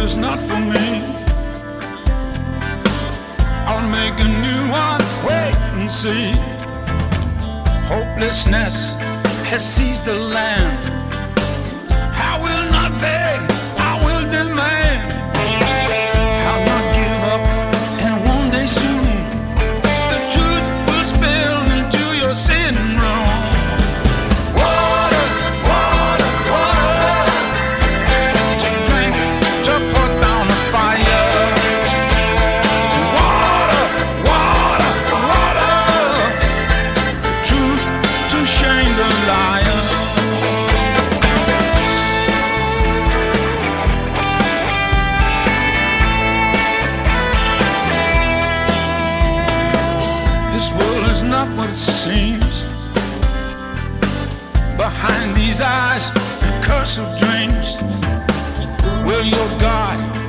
is not for me. I'll make a new one, wait and see. Hopelessness has seized the land. I will not beg, I will demand. I'll not give up, and one day soon the truth will spill into your sitting room. Water, water, water, to drink, to put down the fire. Water, water, water, truth to shame the liar. This world is not what it seems. Behind these eyes, a curse of dreams. Will your God